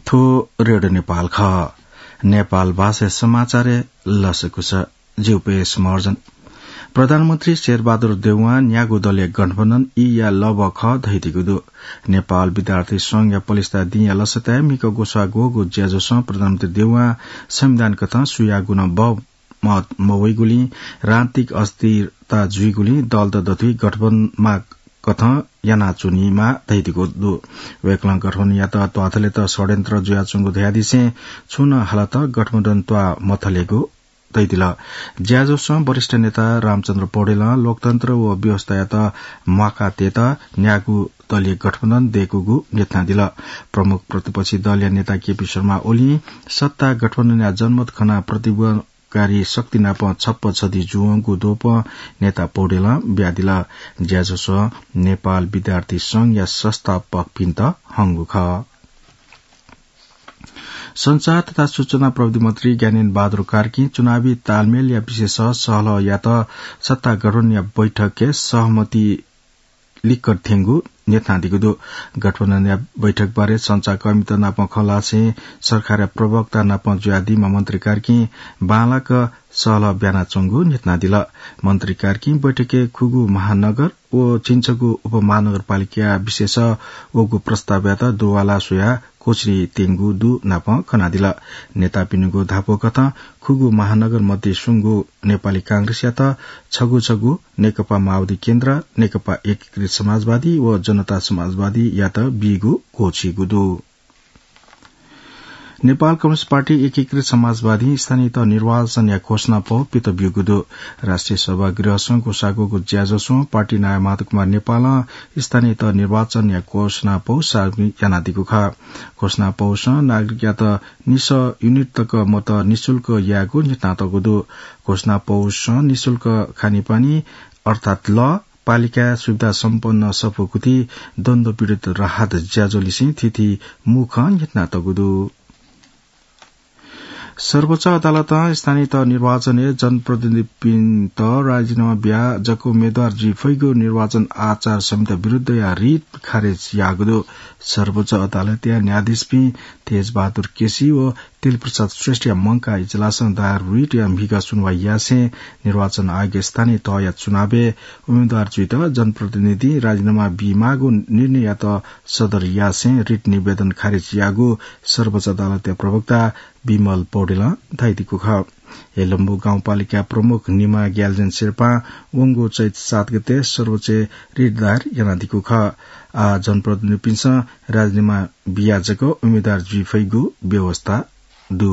थो रेडियो नेपाल ख नेपाल भाषा समाचार लसकुश जीवपेश मर्जन प्रधानमन्त्री शेरबहादुर देउवा न्यागु दलीय गठबन्धन या लब ख धैतिगुदु नेपाल विद्यार्थी संघ या पलिस्ता दिया लसता मिक गोसा गोगु ज्याजोस प्रधानमन्त्री देउवा संविधान कथा सुयागुन ब मवैगुली राजनीतिक अस्थिरता जुइगुली दल दथुई गठबन्धनमा कथा याना चुनीमा धैतिको दु वेकलङ गठबन्धन या त त्वाथले त षड्यन्त्र जुयाचुङको ध्यादिसे छुन हालत गठबन्धन त्वा मथलेको दैदिल ज्याजोस वरिष्ठ नेता रामचन्द्र पौडेल लोकतन्त्र व व्यवस्था या त माका तेता न्यागु दलीय गठबन्धन देखुगु नेता दिल प्रमुख प्रतिपक्षी दल या नेता केपी शर्मा ओली सत्ता गठबन्धन या जनमत खना प्रतिबन्धकारी शक्ति नाप छप्प छदी जुवंगु दोप नेता पौडेल ब्यादिल ज्याजोस नेपाल विद्यार्थी संघ या संस्थापक पिन्त हंगु ख संचार तथा सूचना प्रविधि मन्त्री ज्ञानेन्द्र बहादुर कार्की चुनावी तालमेल या विशेष सहल या त सत्ता गठन या बैठक के सहमति लिकर थेंगु नेता दिगुदु गठबन्धन या बैठक बारे संचार कर्मी नाप खलासे सरकार प्रवक्ता नाप ज्यादिमा मन्त्री कार्की बालक सहल ब्याना चंगु नेता दिल मन्त्री कार्की बैठके खुगु महानगर ओ चिन्चगु उपमहानगरपालिका विशेष ओगु प्रस्ताव यात दुवाला सोया कोचरी तेंगु दु नाप खना दिल नेता पिनुगु धापो कथा खुगु महानगर मध्ये सुंगु नेपाली कांग्रेस या त छगु नेकपा माओवादी केन्द्र नेकपा एकीकृत समाजवादी व जनता समाजवादी या त बिगु कोचीगु दु नेपाल कम्युनिष्ट पार्टी एकीकृत समाजवादी स्थानीय त निर्वाचन या घोषणा पो पित बिगुदु राष्ट्रिय सभा गृह संघको सागोको ज्याजोसो पार्टी नाय माधव कुमार नेपाल स्थानीय त निर्वाचन या घोषणा पो सार्वजनिक यानादिको खा घोषणा पौस नागरिक या त निस युनिट तक मत निशुल्क यागु नितातगुदु घोषणा पौस निशुल्क खानेपानी अर्थात ल पालिका सुविधा सम्पन्न सफुकुती द्वन्द्व पीड़ित राहत ज्याजोलिसी थिथि मुख नितातगुदु सर्वोच्च अदालत स्थानीय त निर्वाचन जनप्रतिनिधि राजीनामा ब्या जको उम्मेद्वार जिफैगो निर्वाचन आचार संहिता विरूद्ध या रिट खारेज यागुदो सर्वोच्च अदालत या न्यायाधीश पी तेज बहादुर केसी व तेलप्रसाद श्रेष्ठ या मंका इजलास दायर रिट या भिगा सुनवाई यासे निर्वाचन आयोग स्थानीय तह या चुनावे उम्मेद्वार जुइत जनप्रतिनिधि राजीनामा बिमागो निर्णय या त सदर यासे रिट निवेदन खारेज यागो सर्वोच्च अदालत प्रवक्ता विमल पौडेल धाइदिको ख हेलम्बु गाउँपालिका प्रमुख निमा ग्यालजेन शेर्पा वंगो चैत 7 गते सर्वोच्च रिट दायर यानादिको ख आ जनप्रतिनिधि पिन्छ राजीनामा बियाजको उम्मेद्वार जिफैगु व्यवस्था दु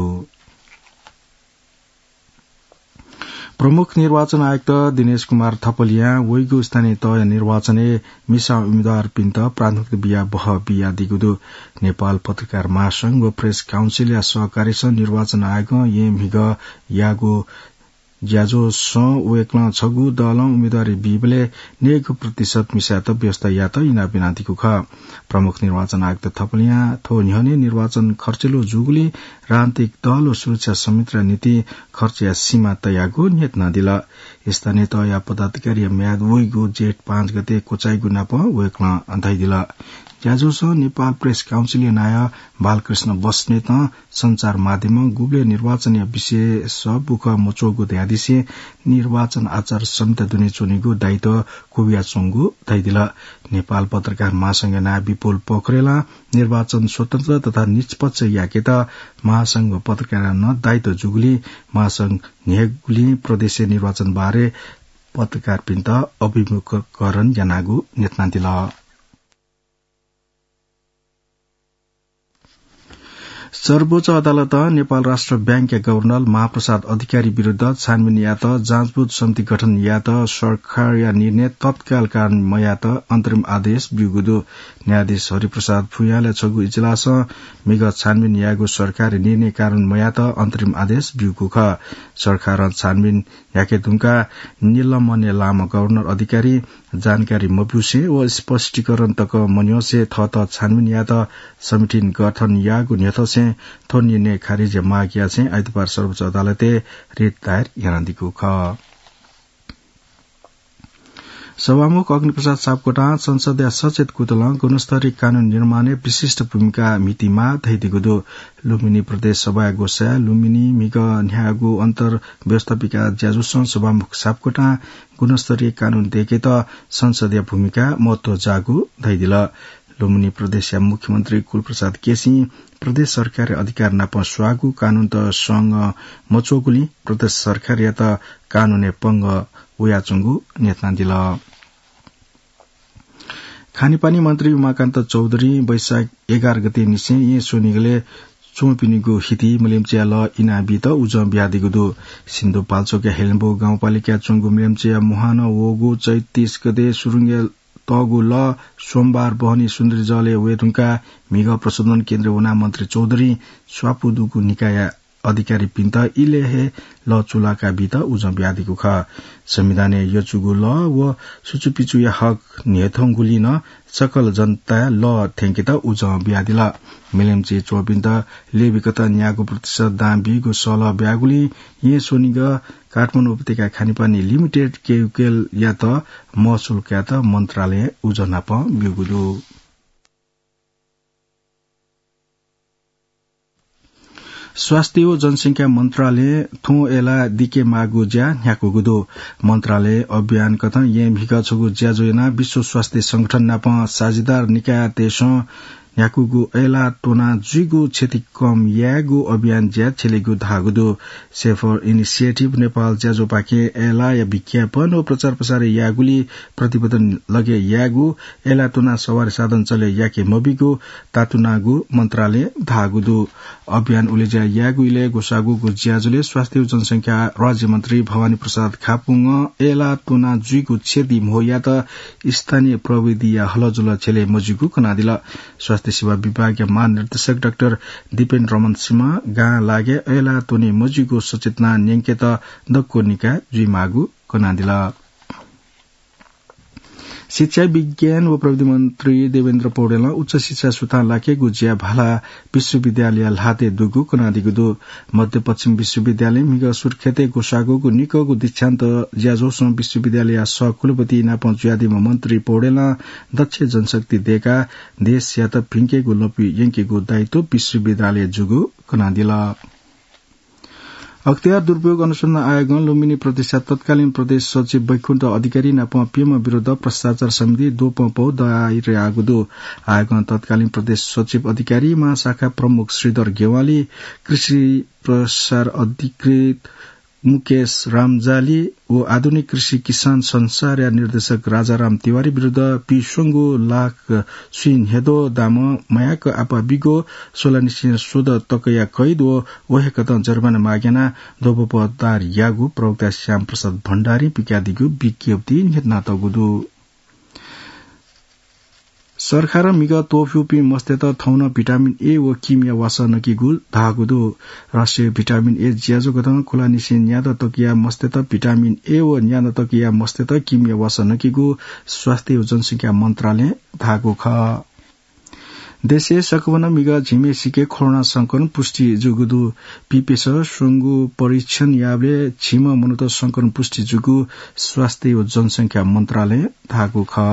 प्रमुख निर्वाचन आयुक्त दिनेश कुमार थपलिया वैगु स्थानीय तह निर्वाचने मिसा उम्मेद्वार पिन्त प्राथमिक बिया बह बिया दिगुदु नेपाल पत्रकार महासंघ व प्रेस काउन्सिल या सहकारी निर्वाचन आयोग येमिग यागो ज्याजो स वेक्ल छगु दल उम्मेदवारी बिबले नेगु प्रतिशत मिसात व्यवस्था या त इना बिनादिको ख प्रमुख निर्वाचन आयुक्त थपलिया थो न्हने निर्वाचन खर्चलो जुगुली राजनीतिक दल र सुरक्षा समिति नीति खर्च या सीमा तयागु नेत नदिल स्थानीय तह या पदाधिकारी म्याद वैगु जेठ 5 गते कोचाइगु नाप वेक्ल अन्थाइदिल ज्याजोस नेपाल प्रेस काउन्सिल नाय बालकृष्ण बस्नेत संचार माध्यम गुब्ले निर्वाचन या विशेष बुख मोचोगु ध्यादिसे निर्वाचन आचार संहिता दुने चुनेगु दायित्व कुबिया चोंगु दैदिल नेपाल पत्रकार महासंघ नाय विपुल पोखरेला निर्वाचन स्वतन्त्र तथा निष्पक्ष याकेत महासंघ पत्रकार न दायित्व जुगुली महासंघ नेगुली प्रदेश निर्वाचन बारे पत्रकार पिन्त अभिमुखीकरण जनागु नेतनादिल सर्वोच्च अदालत नेपाल राष्ट्र ब्याङ्कका गभर्नर महाप्रसाद अधिकारी विरूद्ध छानबिन या त जाँचबुझ समिति गठन या त सरकार या निर्णय तत्काल कारण या त अन्तरिम आदेश बिगुदो न्यायाधीश हरिप्रसाद फुयाले छगु इजलास मिगत छानबिन यागु सरकारी निर्णय कारण या त अन्तरिम आदेश बिगु ख सरकार छानबिन याके दुमका निलमने लामा गभर्नर अधिकारी जानकारी मब्युसे व स्पष्टीकरण तक मन्योसे थत छानबिन या त समितिन गठन यागु नेथसे थो निर्णय खारिज मागिया छे आइतबार सर्वोच्च अदालते रिट दायर यानादिको ख सभामुख अग्निप्रसाद सापकोटा संसदीय सचेत कुतल गुणस्तरीय कानून निर्माण विशिष्ट भूमिका मितिमा धैदिगुदो लुम्बिनी प्रदेश सभा गोसा लुम्बिनी मिग न्यागु अन्तर व्यवस्थापिका ज्याजुसं सभामुख सापकोटा गुणस्तरीय कानून देखे त संसदीय भूमिका महत्व जागु धैदिल लुम्बिनी प्रदेश मुख्यमन्त्री कुलप्रसाद केसी प्रदेश सरकार अधिकार नाप स्वागु कानून त संग मचोगुली प्रदेश सरकार या त कानूने पंग उयाचुंगु नेतना दिल खानेपानी मन्त्री उमाकान्त चौधरी वैशाख 11 गते निसे ये सोनिगले चोपिनीको हिती मलेम्चिया ल इनाबी त उज ब्यादिगुदो सिन्धुपाल्चोक हेलम्बो गाउँपालिका चुंगु मलेम्चिया मुहान वोगु चैत 30 गते सुरुङ्गे तगु ल सोमबार बहनी सुन्दरी जले वेदुङका मिग प्रशोधन केन्द्र उना मन्त्री चौधरी स्वापुदुको निकाय अधिकारी पिन्त इलेहे ल चुलाका बित उज ब्यादिको ख संविधाने यचुगु ल व सुचुपिचु या हक नेथंगुली न सकल जनता ल थेंकित उज ब्यादिल मिलेम्ची चोपिन्त लेबिकत न्यागु प्रतिशत दाम बिगु सल ब्यागुली ये सोनिग काठमाडौँ उपत्यका खानेपानी लिमिटेड केयुकेल या त महसुल क्या त मन्त्रालय उज नाप बिगुदु स्वास्थ्य ओ जनसंख्या मन्त्रालय थो एला दिके मागु ज्या न्याकुगुदो मन्त्रालय अभियान कथन ये भिका छगु ज्याजोना विश्व स्वास्थ्य संगठन नाप साझेदार निकाय देश न्याकुगु एला टोना जुगु क्षति कम यागु अभियान ज्या छेलेगु धागुदो सेफर इनिशिएटिभ नेपाल ज्याजो पाके एला या विज्ञापन ओ प्रचार प्रसार यागुली प्रतिवेदन लगे यागु एला टोना सवारी साधन चले याके मबिगु तातुनागु मन्त्रालय धागुदो अभियान उलेजा यागुले गोसागुगु ज्याजुले स्वास्थ्य जनसंख्या राज्य मन्त्री भवानी प्रसाद खापुङ एला टोना जुगु क्षति मोया त स्थानीय प्रविधि या हलजुल छेले मजुगु कनादिल स्वास्थ्य सेवा विभाग महानिर्देशक डाक्टर दीपेन रमन सिंह गा लागे एला तोनी मजुगो सचेतना न्याङ्केत दक्को निका जुइमागु कनादिला शिक्षा विज्ञान व प्रविधि मन्त्री देवेन्द्र पौडेल उच्च शिक्षा सुता लाके गुजिया भाला विश्वविद्यालय लाते दुगु कनादिगुदो मध्यपश्चिम विश्वविद्यालय मिग सुर्खेते गोसागोगु निकगु दीक्षान्त ज्याजोसो विश्वविद्यालय सहकुलपति नापञ्चयादिमा मन्त्री पौडेल दक्ष जनशक्ति देका देश या त फिङ्केगु लपी यङ्केगु दायित्व विश्वविद्यालय जुगु कनादिला अख्तियार दुरूपयोग अनुसन्धान आयोग लुम्बिनी प्रदेश तत्कालीन प्रदेश सचिव वैकुण्ठ अधिकारी नाप पीएम विरूद्ध भ्रष्टाचार समिति दोपौ दायरे आगुदो आयोग तत्कालीन प्रदेश सचिव अधिकारी महाशाखा प्रमुख श्रीधर गेवाली कृषि प्रसार अधिकृत मुकेश रामजाली ओ आधुनिक कृषि किसान संसार या निर्देशक राजाराम तिवारी विरूद्ध पिसोंगो लाख सुइन हेदो दाम मयाक आपा बिगो सोलानिसिन सोध तकया कैद ओ वहेकत जर्माना मागेना दोपदार यागु प्रवक्ता श्याम प्रसाद भण्डारी पिक्यादिगु विज्ञप्ति निहतना तगुदु सरकार मिग तोफ्युपी मस्तेत थौन भिटामिन ए व किमिया वास नकिगु धागुदो राष्ट्रिय भिटामिन ए ज्याजो गतन खुला निसिन याद तकिया मस्तेत भिटामिन ए व न्याद तकिया मस्तेत किमिया वास नकिगु स्वास्थ्य जनसंख्या मन्त्रालय धागु ख देशे सकवन मिग झिमे सिके कोरोना संक्रमण पुष्टि जुगुदु पीपेस सुंगु परीक्षण याबले झिम मनुत संक्रमण पुष्टि जुगु स्वास्थ्य जनसंख्या मन्त्रालय धागु ख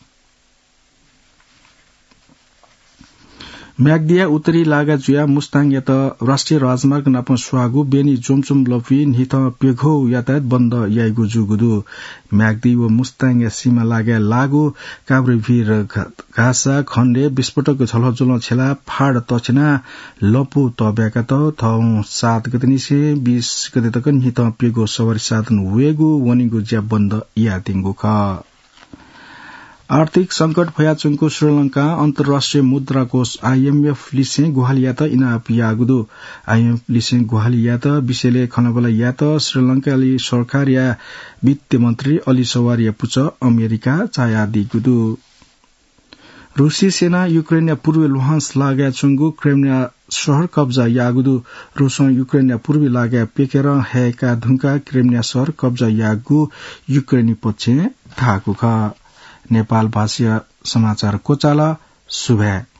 म्याग्दिया उत्तरी लागा जुया मुस्ताङ या त राष्ट्रिय राजमार्ग नाप स्वागु बेनी जोमचुम लफी निथ पेघो यातायात बन्द याइगु जुगुदु म्याग्दी व मुस्ताङ या सीमा लागे लागु काब्रे भिर घासा खण्डे विस्फोटक झलझल छेला फाड तछना लपु तब्याका त थौ 7 गते निसे 20 गते तक निथ पेघो सवारी साधन वेगु वनिगु ज्या बन्द या तिंगु ख आर्थिक संकट भयाचुङको श्रीलंका अन्तर्राष्ट्रिय मुद्रा कोष आईएमएफ लिसे गुहालिया त इनापियागुदो आईएमएफ लिसे गुहालिया त विषयले खनबला या त श्रीलंकाली सरकार या वित्त मन्त्री अली सवारिया पुच अमेरिका चायादिगुदो रूसी सेना युक्रेनिया पूर्वी लुहान्स लाग्या चुङ्गु क्रेमिया शहर कब्जा यागुदु रूसो युक्रेनिया पूर्वी लाग्या पेकेर हेका धुङ्का क्रेमिया शहर कब्जा यागु युक्रेनी पक्ष थाकु ख नेपाल भाषीय समाचार कोचाला सुभे